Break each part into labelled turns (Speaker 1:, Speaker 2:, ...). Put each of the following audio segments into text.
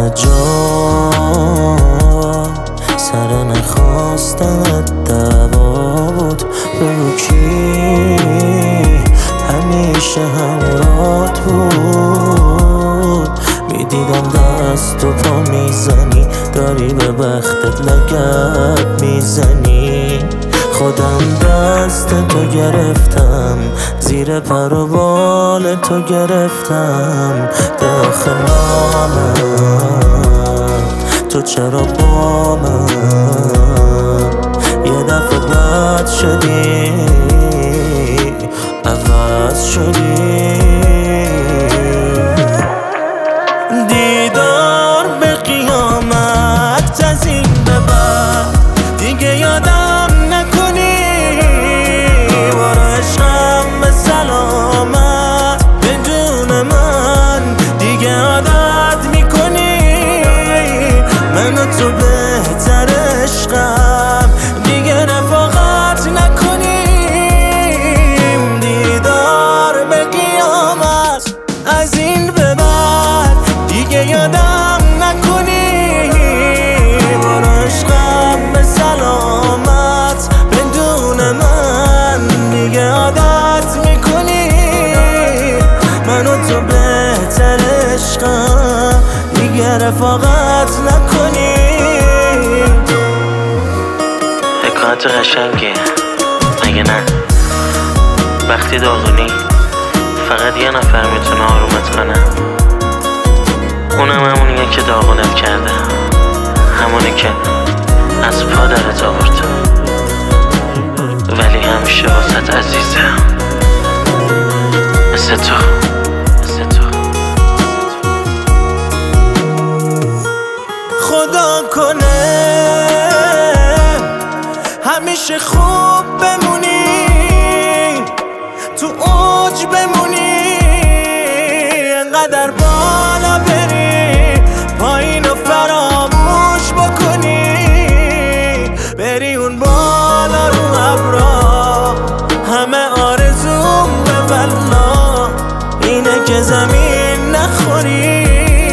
Speaker 1: همه جا سر نخواستنت دعوا بود. بگو کی همیشه همراهت بود. میدیدم دست و پا میزنی، داری به بختت لگد میزنی. خودم دست تو گرفتم، زیر پر و بال تو گرفتم. داخل نامم تو چرا با من یه دفعه بد شدی، عوض شدی. دیدار به قیامت از این به بعد دیگه یادم نکنی. برو عشقم به سلامت، بدون من دیگه عادت میکنی. من و تو بهتر عشقم، دیگه رفاقت نکنیم. دیدار به قیامت از این به بعد دیگه یادم نکنی. برو عشقم به سلامت، بدون من دیگه عادت میکنی. من و تو بهتر عشقم، دیگه رفاقت نکنی.
Speaker 2: حکایت قشنگیه مگه نه؟ وقتی داغونی فقط یه نفر میتونه آرومت کنه، اونم همونیه که داغونت کرده، همونی که از پا درت آورد، ولی همیشه واسط عزیزه. مثل تو.
Speaker 1: خدا کنه همیشه خوب بمونی، تو اوج بمونی، انقدر بالا بری پایین و فراموش بکنی. بری اون بالا رو ابرا، همه آرزوم به والله اینه که زمین نخوری.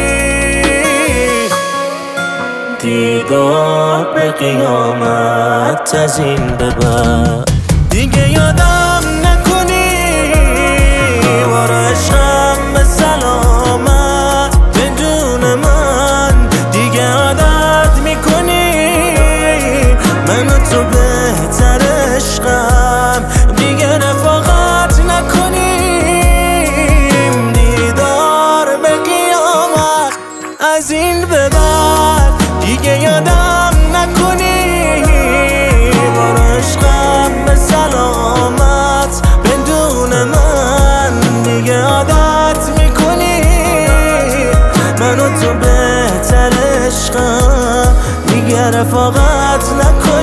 Speaker 1: دیدار به قیامت از این به بعد دیگه یادم نکنی. برو عشقم به سلامت، بدون من دیگه عادت میکنی. من و تو بهتر عشقم، دیگه رفاقت نکنیم. دیدار به قیامت از این به بعد دیگه یادم نکنی. برو عشقم به سلامت، بدون من دیگه عادت میکنی. من و تو بهتر عشقم، دیگه رفاقت نکنی.